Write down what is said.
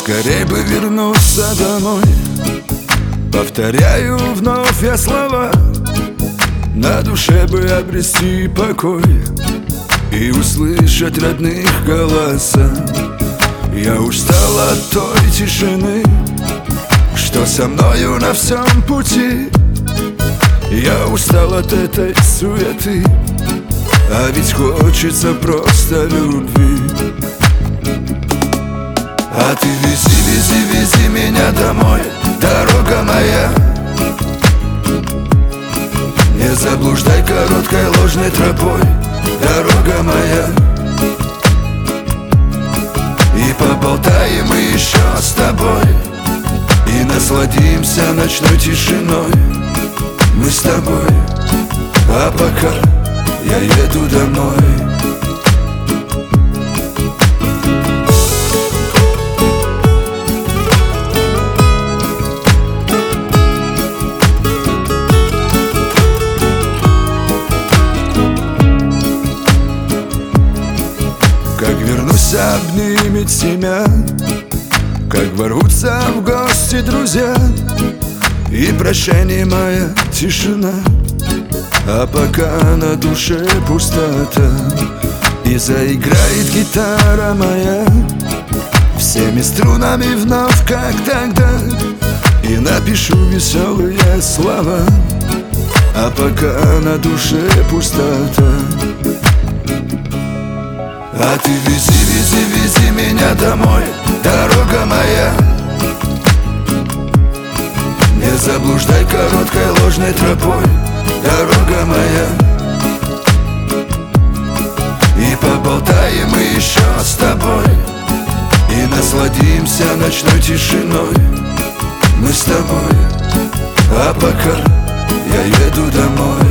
Скорей бы вернуться домой. Повторяю вновь я слова, на душе бы обрести покой и услышать родных голоса. Я устал от той тишины, что со мною на всем пути. Я устал от этой суеты, а ведь хочется просто любви. А ты вези, вези, вези меня домой, дорога моя. Не заблуждай короткой ложной тропой, дорога моя. И поболтаем мы еще с тобой, и насладимся ночной тишиной. Мы с тобой, а пока я еду домой. Как вернусь, обнимет семья, как ворвутся в гости друзья, и прощай, моя тишина. А пока на душе пустота, и заиграет гитара моя всеми струнами вновь, как тогда, и напишу веселые слова. А пока на душе пустота. А ты вези, вези, вези меня домой, дорога моя. Не заблуждай короткой ложной тропой, дорога моя. И поболтаем мы еще с тобой, и насладимся ночной тишиной. Мы с тобой, а пока я еду домой.